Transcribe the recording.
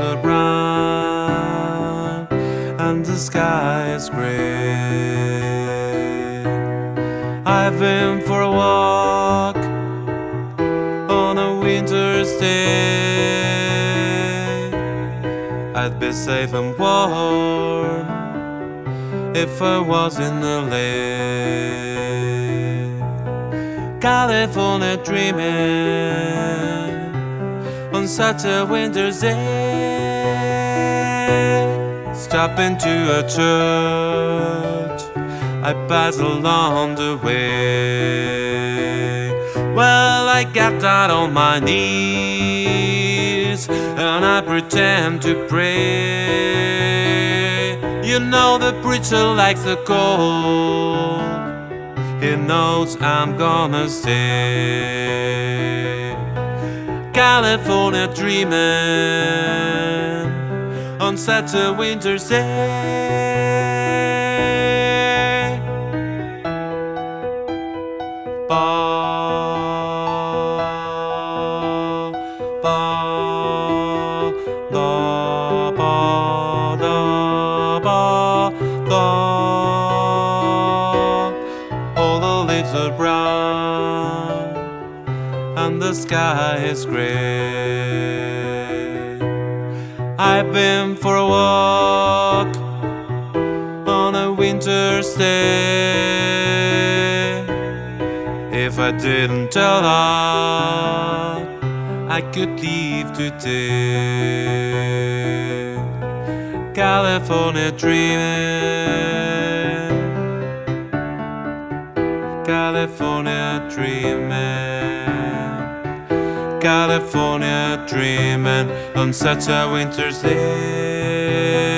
are brown and the sky is gray. I've been for a walk on a winter's day. I'd be safe and warm if I was in LA. California dreaming on such a winter's day. Stop into a church, I pass along the way. Well, I got down on my knees and I pretend to pray. You know the preacher likes the cold, he knows I'm gonna stay. California dreaming on such a winter's day. Ba, ba, da, ba, da, ba, da. All the leaves are brown and the sky is gray. I've been for a walk on a winter's day. If I didn't tell her, I could leave today. California dreaming, California dreaming, California dreaming on such a winter's day.